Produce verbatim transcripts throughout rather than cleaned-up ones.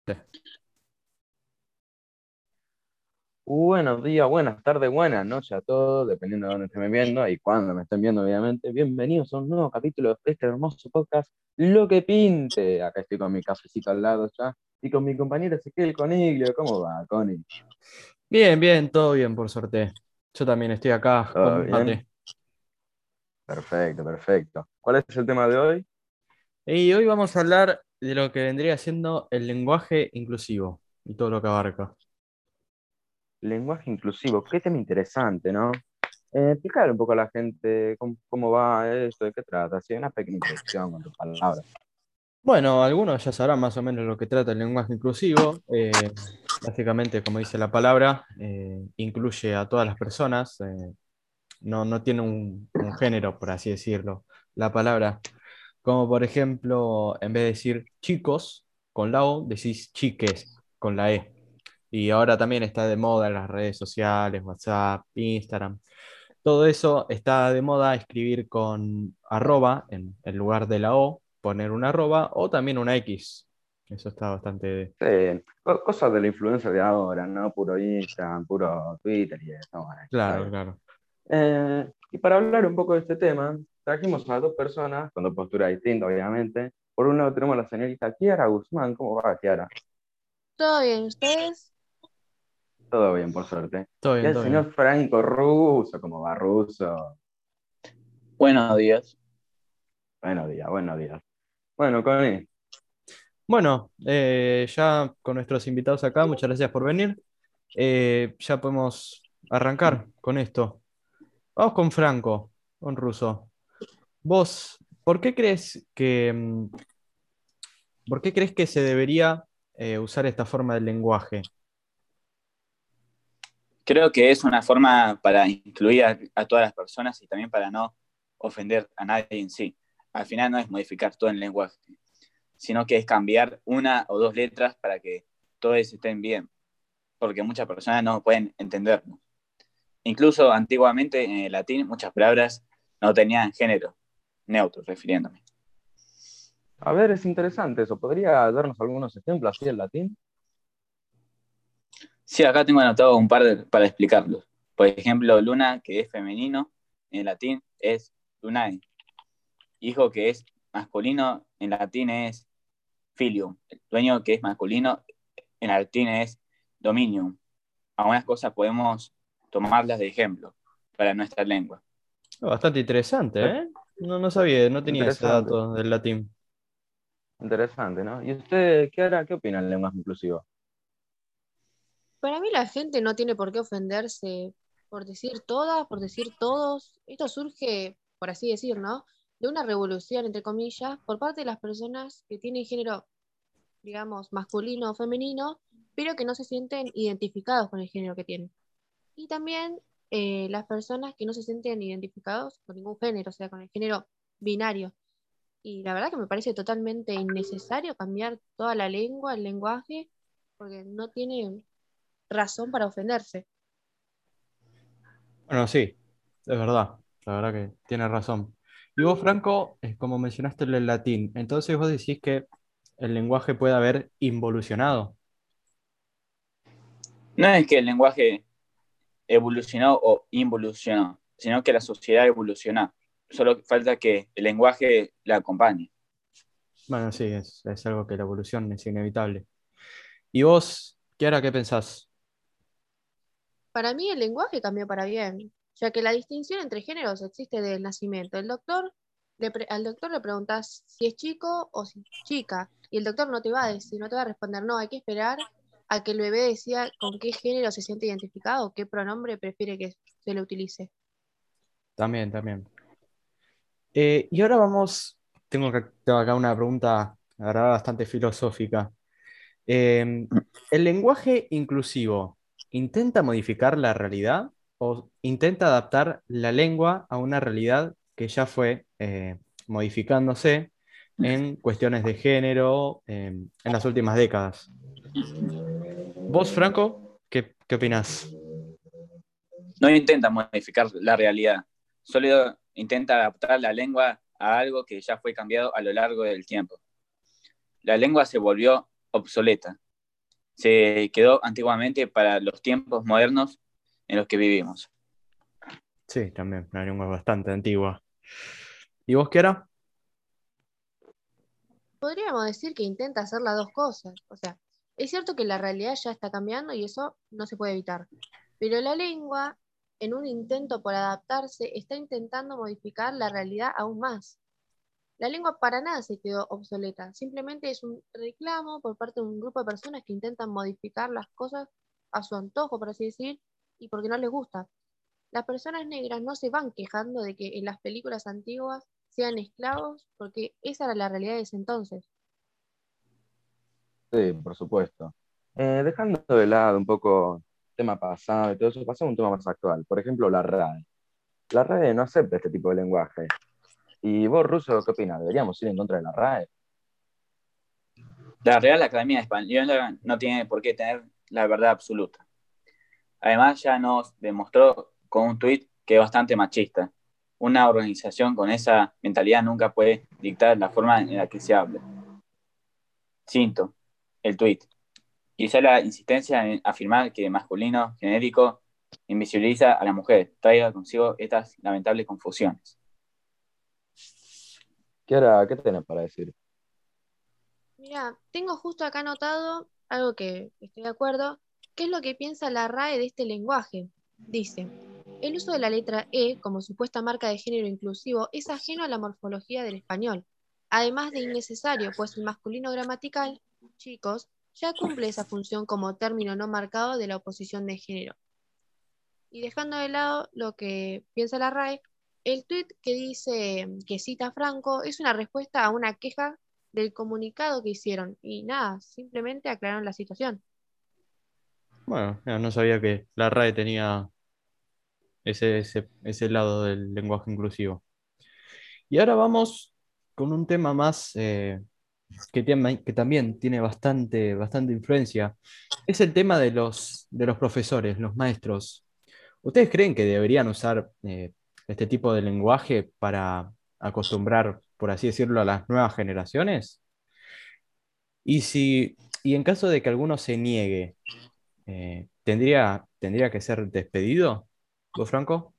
Sí. Buenos días, buenas tardes, buenas noches a todos, dependiendo de dónde estén viendo y cuándo me estén viendo, obviamente. Bienvenidos a un nuevo capítulo de este hermoso podcast, Lo que Pinte. Acá estoy con mi cafecito al lado ya y con mi compañero Ezequiel Coniglio. ¿Cómo va, Connie? Bien, bien, todo bien, por suerte. Yo también estoy acá con ¿Todo un bien? mate. Perfecto, perfecto. ¿Cuál es el tema de hoy? Y hoy vamos a hablar de lo que vendría siendo el lenguaje inclusivo y todo lo que abarca. Lenguaje inclusivo. Qué tema interesante, ¿no? Eh, explicar un poco a la gente cómo, cómo va esto, de qué trata. Así, una pequeña introducción con tus palabras. Bueno, algunos ya sabrán más o menos lo que trata el lenguaje inclusivo. Eh, básicamente, como dice la palabra, eh, incluye a todas las personas. Eh, no, no tiene un, un género, por así decirlo, la palabra. Como por ejemplo, en vez de decir chicos con la O, decís chiques con la E. Y ahora también está de moda en las redes sociales, WhatsApp, Instagram. Todo eso está de moda escribir con arroba en, en lugar de la O, poner una arroba o también una X. Eso está bastante... Sí, co- cosas de la influencia de ahora, ¿no? Puro Instagram, puro Twitter y eso, bueno, está Claro, bien. claro. Eh, y para hablar un poco de este tema, trajimos a dos personas con dos posturas distintas, obviamente. Por un lado tenemos a la señorita Kiara Guzmán. ¿Cómo va, Kiara? ¿Todo bien? ¿Ustedes? Todo bien, por suerte. Todo Y bien, el todo bien. señor Franco Russo. ¿Cómo va, Russo? Buenos días. Buenos días, buenos días. Bueno, Connie, Bueno, eh, ya con nuestros invitados acá, muchas gracias por venir. Eh, ya podemos arrancar con esto. Vamos con Franco, con Russo. Vos, ¿por qué crees que, mm, por qué crees que se debería eh, usar esta forma del lenguaje? Creo que es una forma para incluir a, a todas las personas y también para no ofender a nadie en sí. Al final no es modificar todo el lenguaje, sino que es cambiar una o dos letras para que todos estén bien, porque muchas personas no pueden entenderlo. Incluso antiguamente en el latín muchas palabras no tenían género neutro, refiriéndome. a ver, es interesante eso. ¿Podría darnos algunos ejemplos así en latín? Sí, acá tengo anotado un par de, para explicarlos. Por ejemplo, luna, que es femenino, en latín es lunae. Hijo, que es masculino, en latín es filium. El dueño, que es masculino, en latín es dominium. Algunas cosas podemos tomarlas de ejemplo para nuestra lengua. Bastante interesante, Per- ¿eh? No, no sabía, no tenía ese Interesante, dato del latín. interesante, ¿no? ¿Y usted, Kiara, qué opina del lenguaje inclusivo? Para mí la gente no tiene por qué ofenderse por decir todas, por decir todos. Esto surge, por así decir, ¿no? De una revolución, entre comillas, por parte de las personas que tienen género, digamos, masculino o femenino, pero que no se sienten identificados con el género que tienen. Y también eh, las personas que no se sienten identificados con ningún género, o sea, con el género binario. Y la verdad que me parece totalmente innecesario cambiar toda la lengua, el lenguaje, porque no tiene razón para ofenderse. Bueno, sí, es verdad, la verdad que tiene razón. Y vos, Franco, es como mencionaste el latín, entonces vos decís que el lenguaje puede haber involucionado. No es que el lenguaje evolucionó o involucionó, sino que la sociedad evolucionó. Solo falta que el lenguaje la acompañe. Bueno, sí, es, es algo que la evolución es inevitable. ¿Y vos, Kiara, qué pensás? Para mí el lenguaje cambió para bien, ya que la distinción entre géneros existe desde el nacimiento. El doctor, le pre- al doctor le preguntas si es chico o si es chica, y el doctor no te va a decir, no te va a responder, no, hay que esperar a que el bebé decida con qué género se siente identificado, qué pronombre prefiere que se le utilice. También, también. Eh, y ahora vamos, tengo, que- tengo acá una pregunta, la verdad, bastante filosófica. Eh, ¿el lenguaje inclusivo intenta modificar la realidad o intenta adaptar la lengua a una realidad que ya fue eh, modificándose en cuestiones de género eh, en las últimas décadas? ¿Vos, Franco, qué, qué opinás? No intenta modificar la realidad, solo intenta adaptar la lengua a algo que ya fue cambiado a lo largo del tiempo. La lengua se volvió obsoleta, se quedó antiguamente para los tiempos modernos en los que vivimos. Sí, también, una lengua bastante antigua. ¿Y vos, Kiara? Podríamos decir que intenta hacer las dos cosas. O sea, es cierto que la realidad ya está cambiando y eso no se puede evitar. Pero la lengua, en un intento por adaptarse, está intentando modificar la realidad aún más. La lengua para nada se quedó obsoleta, simplemente es un reclamo por parte de un grupo de personas que intentan modificar las cosas a su antojo, por así decir, y porque no les gusta. Las personas negras no se van quejando de que en las películas antiguas sean esclavos, porque esa era la realidad de ese entonces. Sí, por supuesto. Eh, dejando de lado un poco el tema pasado y todo eso, pasamos a un tema más actual. Por ejemplo, la RAE. La RAE no acepta este tipo de lenguaje. ¿Y vos, Russo, qué opinas? ¿Deberíamos ir en contra de la RAE? La Real Academia Española no tiene por qué tener la verdad absoluta. Además, ya nos demostró con un tuit que es bastante machista. Una organización con esa mentalidad nunca puede dictar la forma en la que se habla. Cinto, el tuit. Quizá la insistencia en afirmar que masculino genérico invisibiliza a la mujer traiga consigo estas lamentables confusiones. ¿Qué, era, qué tenés para decir? Mira, tengo justo acá anotado algo que estoy de acuerdo. ¿Qué es lo que piensa la RAE de este lenguaje? Dice, el uso de la letra E como supuesta marca de género inclusivo es ajeno a la morfología del español, además de innecesario, pues el masculino gramatical, chicos, ya cumple esa función como término no marcado de la oposición de género. Y dejando de lado lo que piensa la RAE, el tuit que dice que cita Franco es una respuesta a una queja del comunicado que hicieron. Y nada, simplemente aclararon la situación. Bueno, no no sabía que la RAE tenía ese, ese, ese lado del lenguaje inclusivo. Y ahora vamos con un tema más eh, que, tiene- que también tiene bastante, bastante influencia. Es el tema de los, de los profesores, los maestros. ¿Ustedes creen que deberían usar eh, este tipo de lenguaje para acostumbrar, por así decirlo, a las nuevas generaciones? Y si, y en caso de que alguno se niegue, eh, ¿tendría, tendría que ser despedido? ¿Vos, Franco?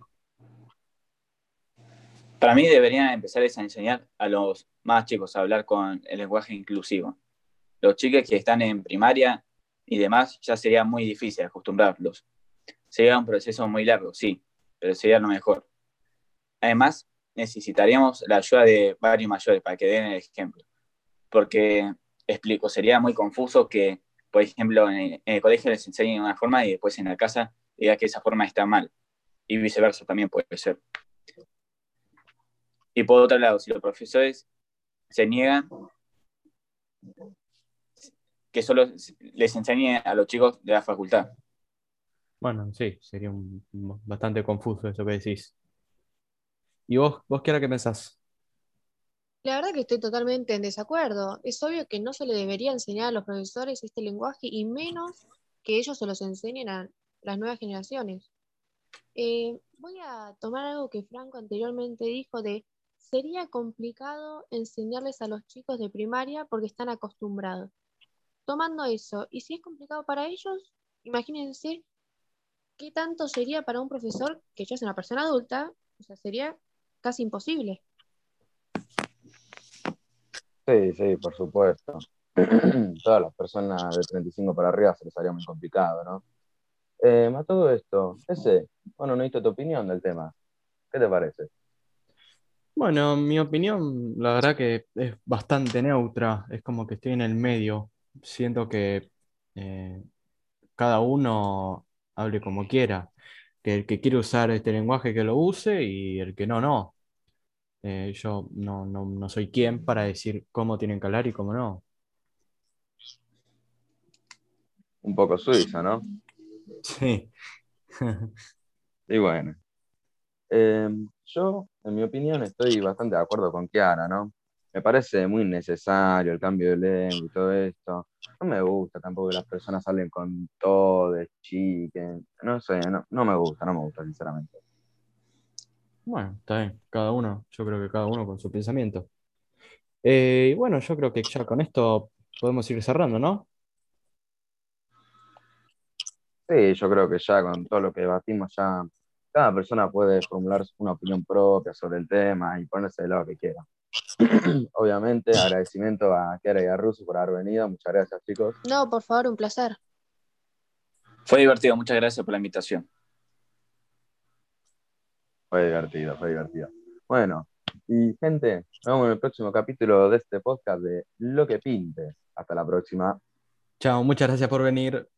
Para mí deberían empezar a enseñar a los más chicos a hablar con el lenguaje inclusivo. Los chicos que están en primaria y demás ya sería muy difícil acostumbrarlos. Sería un proceso muy largo, sí, pero sería lo mejor. Además, necesitaríamos la ayuda de varios mayores para que den el ejemplo. Porque, explico, sería muy confuso que, por ejemplo, en el, en el colegio les enseñen una forma y después en la casa diga que esa forma está mal. Y viceversa también puede ser. Y por otro lado, si los profesores se niegan, que solo les enseñe a los chicos de la facultad. Bueno, sí, sería un- un- bastante confuso eso que decís. ¿Y vos, vos qué era que pensás? La verdad que estoy totalmente en desacuerdo. Es obvio que no se le debería enseñar a los profesores este lenguaje y menos que ellos se los enseñen a las nuevas generaciones. Eh, voy a tomar algo que Franco anteriormente dijo de sería complicado enseñarles a los chicos de primaria porque están acostumbrados. Tomando eso, y si es complicado para ellos, imagínense qué tanto sería para un profesor que ya es una persona adulta, o sea, sería casi imposible. Sí, sí, por supuesto. Todas las personas de treinta y cinco para arriba se les haría muy complicado, ¿no? Eh, a todo esto, ese, bueno, no necesito tu opinión del tema. ¿Qué te parece? Bueno, mi opinión, la verdad que es bastante neutra, es como que estoy en el medio. Siento que eh, cada uno hable como quiera, que el que quiere usar este lenguaje que lo use y el que no, no. Eh, yo no, no, no soy quien para decir cómo tienen que hablar y cómo no. Un poco suizo, ¿no? Sí. Y bueno, eh, yo, en mi opinión, estoy bastante de acuerdo con Kiara, ¿no? Me parece muy necesario el cambio de lengua y todo esto. No me gusta tampoco que las personas hablen con todo, chiquen. No sé, no, no me gusta, no me gusta, sinceramente. Bueno, está bien, cada uno, yo creo que cada uno con su pensamiento. Eh, y bueno, yo creo que ya con esto podemos ir cerrando, ¿no? Sí, yo creo que ya con todo lo que debatimos, ya cada persona puede formular una opinión propia sobre el tema y ponerse del lado que quiera. Obviamente, agradecimiento a Kiara y a Russo por haber venido. Muchas gracias, chicos. No, por favor, un placer. Fue divertido, muchas gracias por la invitación. Fue divertido, fue divertido. Bueno, y gente, nos vemos en el próximo capítulo de este podcast de Lo que Pinte. Hasta la próxima. Chao, muchas gracias por venir.